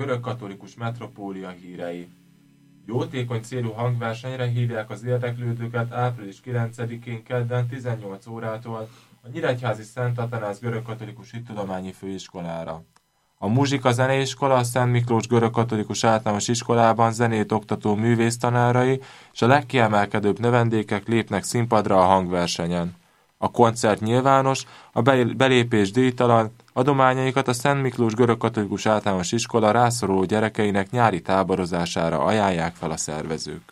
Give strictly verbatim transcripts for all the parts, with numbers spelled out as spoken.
görögkatolikus metropólia hírei. Jótékony célú hangversenyre hívják az érdeklődőket április kilencedikén kedden tizennyolc órától a Nyíregyházi Szent Atanász Görögkatolikus Hittudományi Főiskolára. A Muzsika Zeneiskola a Szent Miklós Görögkatolikus Általános Iskolában zenét oktató művésztanárai és a legkiemelkedőbb növendékek lépnek színpadra a hangversenyen. A koncert nyilvános, a belépés díjtalan, adományaikat a Szent Miklós Görögkatolikus Általános Iskola rászoruló gyerekeinek nyári táborozására ajánlják fel a szervezők.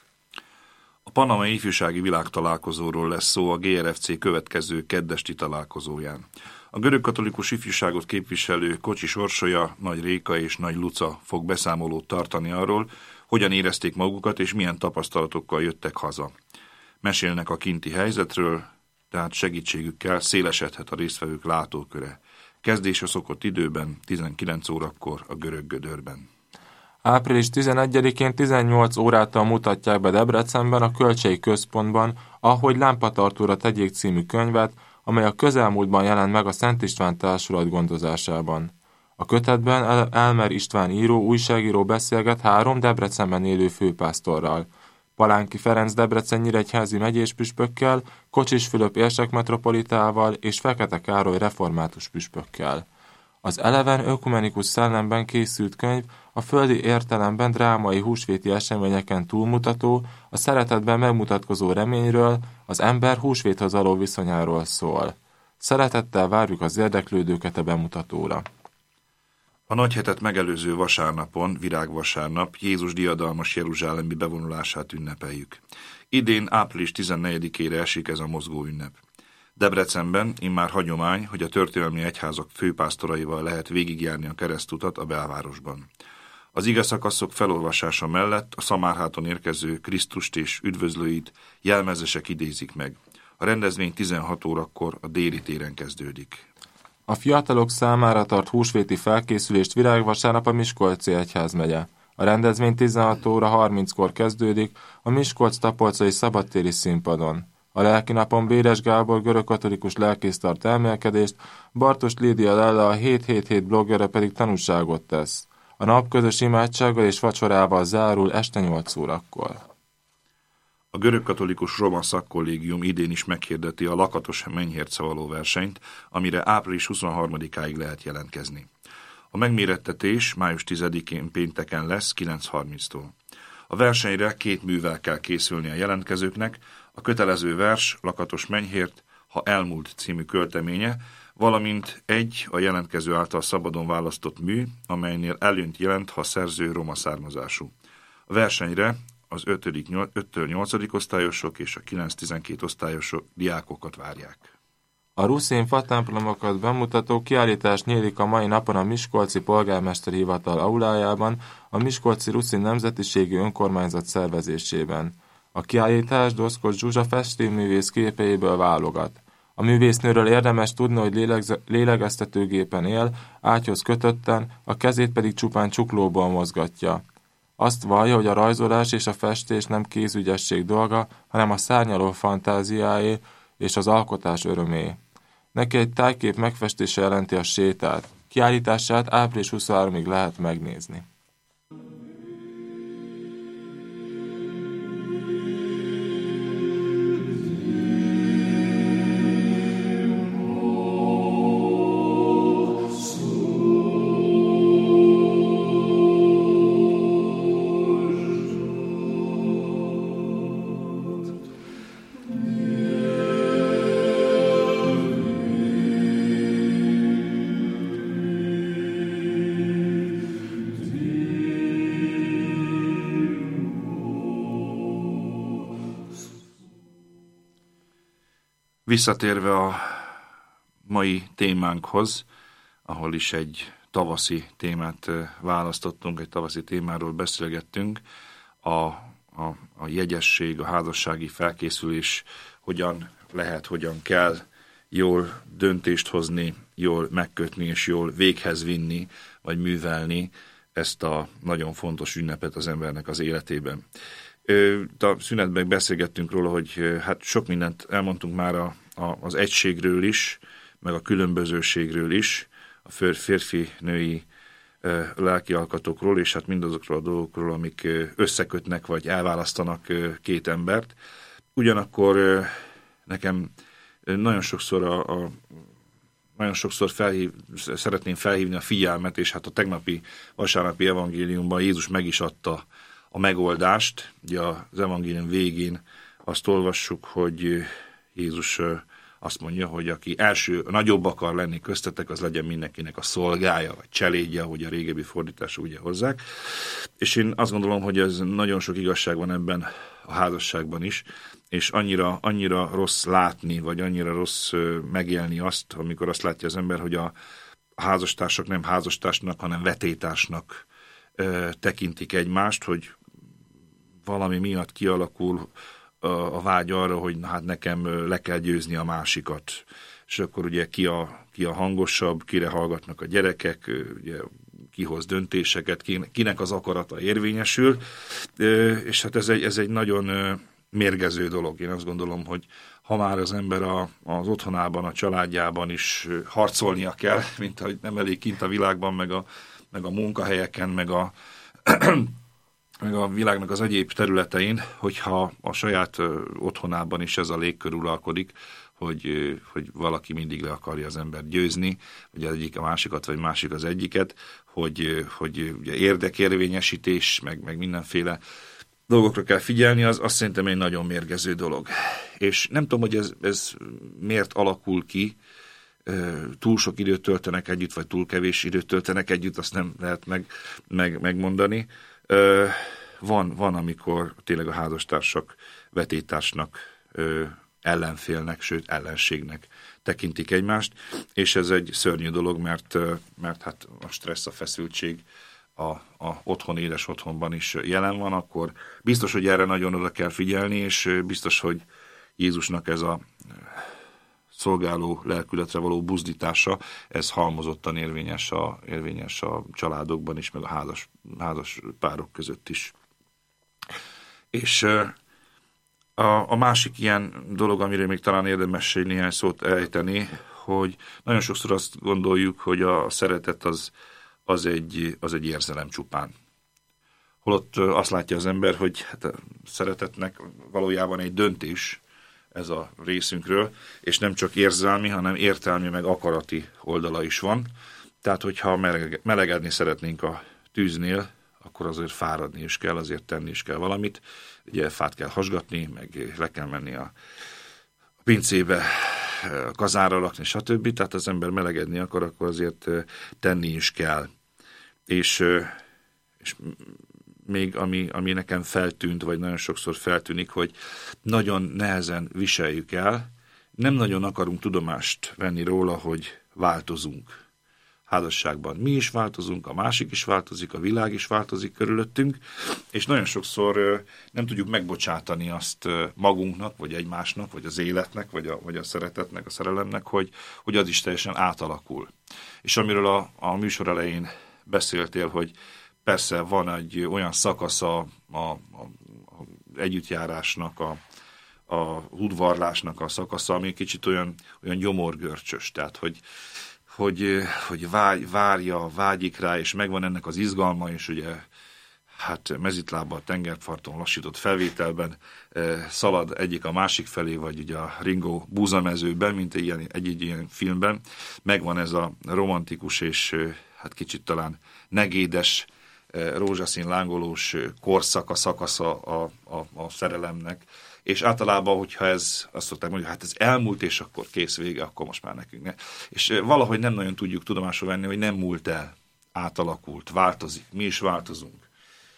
A Panamai Ifjúsági Világtalálkozóról lesz szó a gé er ef cé következő keddesti találkozóján. A görögkatolikus ifjúságot képviselő Kocsis Orsolya, Nagy Réka és Nagy Luca fog beszámolót tartani arról, hogyan érezték magukat és milyen tapasztalatokkal jöttek haza. Mesélnek a kinti helyzetről, tehát segítségükkel szélesedhet a résztvevők látóköre. Kezdés a szokott időben, tizenkilenc órakor a Görög Gödörben. április tizenegyedikén tizennyolc órától mutatják be Debrecenben a Kölcsei Központban, Ahogy lámpatartóra tegyék című könyvet, amely a közelmúltban jelent meg a Szent István Társulat gondozásában. A kötetben Elmer István író, újságíró beszélget három Debrecenben élő főpásztorral. Palánki Ferenc Debrecen nyíregyházi megyés püspökkel, Kocsis Fülöp érsek metropolitával és Fekete Károly református püspökkel. Az eleven ökumenikus szellemben készült könyv a földi értelemben drámai húsvéti eseményeken túlmutató, a szeretetben megmutatkozó reményről, az ember húsvéthoz való viszonyáról szól. Szeretettel várjuk az érdeklődőket a bemutatóra. A nagyhetet megelőző vasárnapon, virágvasárnap, Jézus diadalmas jeruzsálemi bevonulását ünnepeljük. Idén április tizennegyedikére esik ez a mozgó ünnep. Debrecenben immár hagyomány, hogy a történelmi egyházak főpásztoraival lehet végigjárni a keresztutat a belvárosban. Az igeszakaszok felolvasása mellett a Szamárháton érkező Krisztust és üdvözlőit jelmezesek idézik meg. A rendezvény tizenhat órakor a déli téren kezdődik. A fiatalok számára tart húsvéti felkészülést virágvasárnap a Miskolci egyházmegye. A rendezvény tizenhat óra harminckor kezdődik a Miskolc-Tapolcai szabadtéri színpadon. A lelkinapon Béres Gábor görögkatolikus lelkész tart elmélkedést, Bartos Lídia Lella a hét hét hét bloggere pedig tanúságot tesz. A nap közös imádsággal és vacsorával zárul este nyolc órakor. A görögkatolikus roma szakkollégium idén is meghirdeti a lakatos mennyhértszavaló versenyt, amire április huszonharmadikáig lehet jelentkezni. A megmérettetés május tizedikén pénteken lesz kilenc harminctól. A versenyre két művel kell készülni a jelentkezőknek, a kötelező vers Lakatos mennyhért, ha elmúlt című költeménye, valamint egy a jelentkező által szabadon választott mű, amelynél előnyt jelent, ha szerző roma származású. A versenyre az öttől nyolcadik osztályosok és a kilenc-tizenkét osztályosok diákokat várják. A ruszin fatemplomokat bemutató kiállítás nyílik a mai napon a Miskolci Polgármesteri Hivatal aulájában, a Miskolci Ruszin Nemzetiségi Önkormányzat szervezésében. A kiállítás Doszkos Zsuzsa festőművész képeiből válogat. A művésznőről érdemes tudni, hogy lélegze- lélegeztetőgépen él, ágyhoz kötötten, a kezét pedig csupán csuklóból mozgatja. Azt vallja, hogy a rajzolás és a festés nem kézügyesség dolga, hanem a szárnyaló fantáziáé és az alkotás örömé. Neki egy tájkép megfestése jelenti a sétát. Kiállítását április huszonharmadikáig lehet megnézni. Visszatérve a mai témánkhoz, ahol is egy tavaszi témát választottunk, egy tavaszi témáról beszélgettünk, a, a, a jegyesség, a házassági felkészülés, hogyan lehet, hogyan kell jól döntést hozni, jól megkötni és jól véghez vinni, vagy művelni ezt a nagyon fontos ünnepet az embernek az életében. A szünetben beszélgettünk róla, hogy hát sok mindent elmondtunk már a, a, az egységről is, meg a különbözőségről is, a férfi-női lelki alkatokról, és hát mindazokról a dolgokról, amik összekötnek, vagy elválasztanak két embert. Ugyanakkor nekem nagyon sokszor a, a nagyon sokszor felhív, szeretném felhívni a figyelmet, és hát a tegnapi vasárnapi evangéliumban Jézus meg is adta a megoldást. Ugye az evangélium végén azt olvassuk, hogy Jézus azt mondja, hogy aki első, nagyobb akar lenni köztetek, az legyen mindenkinek a szolgája, vagy cselédje, ahogy a régebbi fordítású ugye hozzák. És én azt gondolom, hogy ez nagyon sok igazság van ebben a házasságban is, és annyira, annyira rossz látni, vagy annyira rossz megélni azt, amikor azt látja az ember, hogy a házastársak nem házastársnak, hanem vetétársnak tekintik egymást, hogy valami miatt kialakul a vágy arra, hogy hát nekem le kell győzni a másikat. És akkor ugye ki a, ki a hangosabb, kire hallgatnak a gyerekek, ugye kihoz döntéseket, kinek az akarata érvényesül, és hát ez egy, ez egy nagyon mérgező dolog. Én azt gondolom, hogy ha már az ember a, az otthonában, a családjában is harcolnia kell, mint hogy nem elég kint a világban, meg a, meg a munkahelyeken, meg a meg a világnak az egyéb területein, hogyha a saját otthonában is ez a légkör uralkodik, hogy, hogy valaki mindig le akarja az embert győzni, vagy az egyik a másikat, vagy másik az egyiket, hogy, hogy ugye érdekérvényesítés, meg, meg mindenféle dolgokra kell figyelni, az azt szerintem egy nagyon mérgező dolog. És nem tudom, hogy ez, ez miért alakul ki, túl sok időt töltenek együtt, vagy túl kevés időt töltenek együtt, azt nem lehet meg, meg, megmondani. Van, van, amikor tényleg a házastársak vetétársnak, ellenfélnek, sőt ellenségnek tekintik egymást, és ez egy szörnyű dolog, mert, mert hát a stressz, a feszültség a, a otthon, édes otthonban is jelen van, akkor biztos, hogy erre nagyon oda kell figyelni, és biztos, hogy Jézusnak ez a szolgáló lelkületre való buzdítása, ez halmozottan érvényes a, érvényes a családokban is, meg a házas, házas párok között is. És a, a másik ilyen dolog, amire még talán érdemes néhány szót ejteni, hogy nagyon sokszor azt gondoljuk, hogy a szeretet az, az, egy, az egy érzelem csupán. Holott azt látja az ember, hogy hát a szeretetnek valójában egy döntés, ez a részünkről, és nem csak érzelmi, hanem értelmi, meg akarati oldala is van. Tehát, hogyha melegedni szeretnénk a tűznél, akkor azért fáradni is kell, azért tenni is kell valamit. Ugye fát kell hasgatni, meg le kell menni a pincébe, a kazánra lakni, stb. Tehát az ember melegedni akar, akkor azért tenni is kell. És, és még ami, ami nekem feltűnt, vagy nagyon sokszor feltűnik, hogy nagyon nehezen viseljük el, nem nagyon akarunk tudomást venni róla, hogy változunk házasságban. Mi is változunk, a másik is változik, a világ is változik körülöttünk, és nagyon sokszor nem tudjuk megbocsátani azt magunknak, vagy egymásnak, vagy az életnek, vagy a, vagy a szeretetnek, a szerelemnek, hogy, hogy az is teljesen átalakul. És amiről a, a műsor elején beszéltél, hogy persze van egy olyan szakasz a, a, a, a együttjárásnak, a, a udvarlásnak a szakasza, ami kicsit olyan, olyan gyomorgörcsös, tehát hogy, hogy, hogy vágy, várja, vágyik rá, és megvan ennek az izgalma, és ugye hát mezitlábban a tengerparton lassított felvételben eh, szalad egyik a másik felé, vagy ugye a Ringo búzamezőben, mint egy ilyen, egy, egy ilyen filmben, megvan ez a romantikus és eh, hát kicsit talán negédes, rózsaszín lángolós korszaka, szakasza a, a, a szerelemnek, és általában, hogyha ez, azt szokták mondani, hát ez elmúlt, és akkor kész, vége, akkor most már nekünk ne. És valahogy nem nagyon tudjuk tudomásul venni, hogy nem múlt el, átalakult, változik, mi is változunk,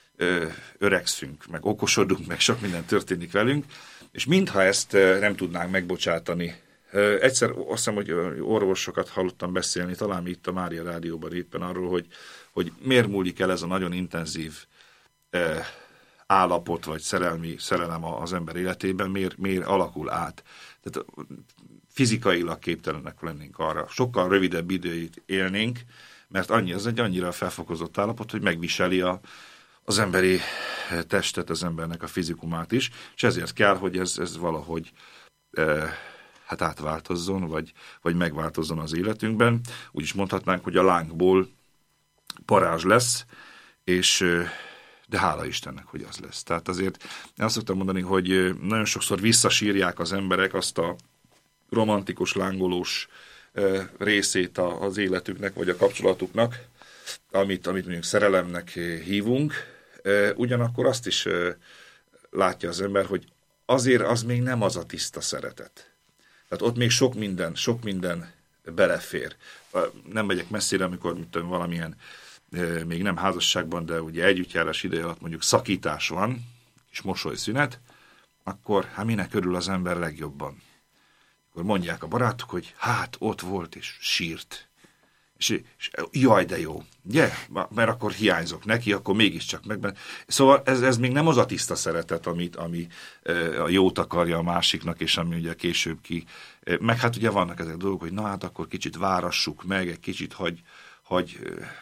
öregszünk, meg okosodunk, meg sok minden történik velünk, és mintha ezt nem tudnánk megbocsátani. Egyszer azt hiszem, hogy orvosokat hallottam beszélni, talán itt a Mária Rádióban éppen arról, hogy, hogy miért múlik el ez a nagyon intenzív eh, állapot, vagy szerelmi szerelem az ember életében, miért, miért alakul át. Tehát fizikailag képtelenek lennénk arra. Sokkal rövidebb időt élnénk, mert annyi, az egy annyira felfokozott állapot, hogy megviseli a, az emberi testet, az embernek a fizikumát is, és ezért kell, hogy ez, ez valahogy eh, hát átváltozzon, vagy, vagy megváltozzon az életünkben. Úgy is mondhatnánk, hogy a lángból parázs lesz, és de hála Istennek, hogy az lesz. Tehát azért én azt szoktam mondani, hogy nagyon sokszor visszasírják az emberek azt a romantikus, lángolós részét az életüknek, vagy a kapcsolatuknak, amit, amit mondjuk szerelemnek hívunk. Ugyanakkor azt is látja az ember, hogy azért az még nem az a tiszta szeretet. Tehát ott még sok minden, sok minden belefér. Nem megyek messzire, amikor tudom, valamilyen még nem házasságban, de ugye együttjárás ideje alatt mondjuk szakítás van, és mosolyszünet, akkor hát minek örül az ember legjobban? Akkor mondják a barátok, hogy hát ott volt és sírt. És, és jaj, de jó, ugye? Mert akkor hiányzok neki, akkor mégiscsak meg. Szóval ez, ez még nem az a tiszta szeretet, amit, ami a jót akarja a másiknak, és ami ugye később ki. Meg hát ugye vannak ezek a dolgok, hogy na hát akkor kicsit várassuk meg, egy kicsit hagy, hagy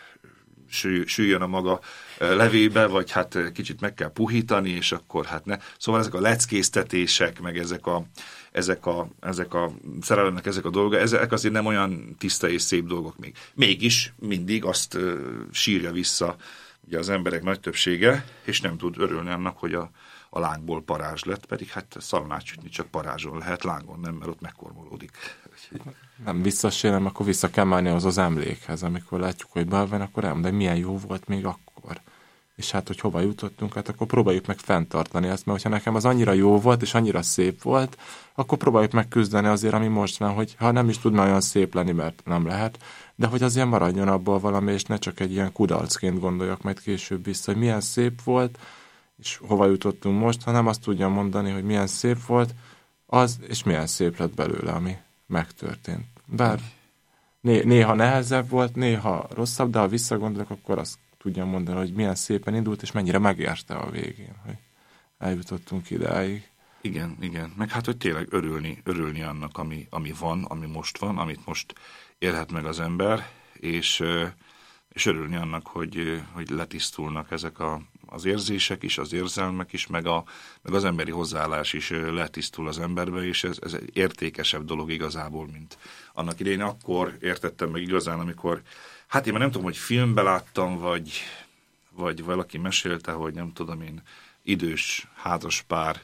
süljön a maga levébe, vagy hát kicsit meg kell puhítani, és akkor hát ne. Szóval ezek a leckéztetések, meg ezek a, ezek a, ezek a szerelemnek ezek a dolgok, ezek azért nem olyan tiszta és szép dolgok még. Mégis mindig azt sírja vissza ugye az emberek nagy többsége, és nem tud örülni annak, hogy a, a lángból parázs lett, pedig hát szalonát sütni csak parázson lehet, lángon nem, mert ott megkormolódik. Nem visszasérem, akkor vissza kell menni az az emlékhez, amikor látjuk, hogy bárven, akkor nem, de milyen jó volt még akkor. És hát, hogy hova jutottunk, hát akkor próbáljuk meg fenntartani ezt, mert hogyha nekem az annyira jó volt, és annyira szép volt, akkor próbáljuk meg küzdeni azért, ami most van, hogy ha nem is tudna olyan szép lenni, mert nem lehet, de hogy azért maradjon abból valami, és ne csak egy ilyen kudarcként gondoljak majd később vissza, hogy milyen szép volt, és hova jutottunk most, hanem azt tudjam mondani, hogy milyen szép volt az, és milyen szép lett belőle, ami megtörtént. Bár né- néha nehezebb volt, néha rosszabb, de ha visszagondolok, akkor azt tudjam mondani, hogy milyen szépen indult, és mennyire megérte a végén, hogy eljutottunk idáig. Igen, igen. Meg hát, hogy tényleg örülni, örülni annak, ami, ami van, ami most van, amit most élhet meg az ember, és, és örülni annak, hogy, hogy letisztulnak ezek a, az érzések is, az érzelmek is, meg, a, meg az emberi hozzáállás is letisztul az emberbe, és ez, ez egy értékesebb dolog igazából, mint annak idején. Akkor értettem meg igazán, amikor, hát én már nem tudom, hogy filmbe láttam, vagy, vagy valaki mesélte, hogy nem tudom én, idős házaspár,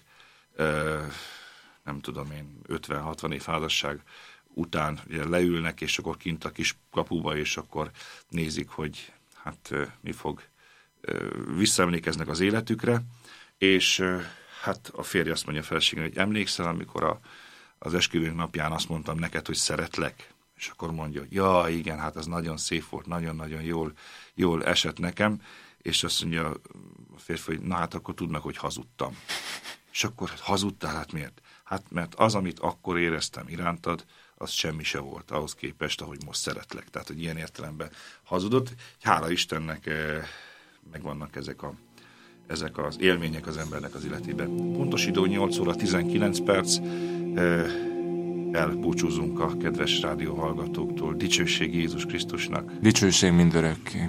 nem tudom én, ötven-hatvan év házasság után ugye, leülnek, és akkor kint a kis kapuba, és akkor nézik, hogy hát mi fog, visszaemlékeznek az életükre, és hát a férj azt mondja a feleségén, hogy emlékszel, amikor a, az esküvőnk napján azt mondtam neked, hogy szeretlek? És akkor mondja, hogy ja, igen, hát az nagyon szép volt, nagyon-nagyon jól, jól esett nekem, és azt mondja a férfi, hogy na hát akkor tudnak, hogy hazudtam. És akkor hát, hazudtál, hát miért? Hát mert az, amit akkor éreztem irántad, az semmi se volt ahhoz képest, ahogy most szeretlek. Tehát, hogy ilyen értelemben hazudott. Hála Istennek eh, megvannak ezek, a, ezek az élmények az embernek az életében. Pontos idő nyolc óra tizenkilenc perc. Eh, elbúcsúzunk a kedves rádióhallgatóktól. Dicsőség Jézus Krisztusnak. Dicsőség mindörökké.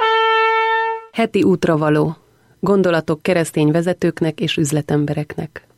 Heti útravaló. Gondolatok keresztény vezetőknek és üzletembereknek.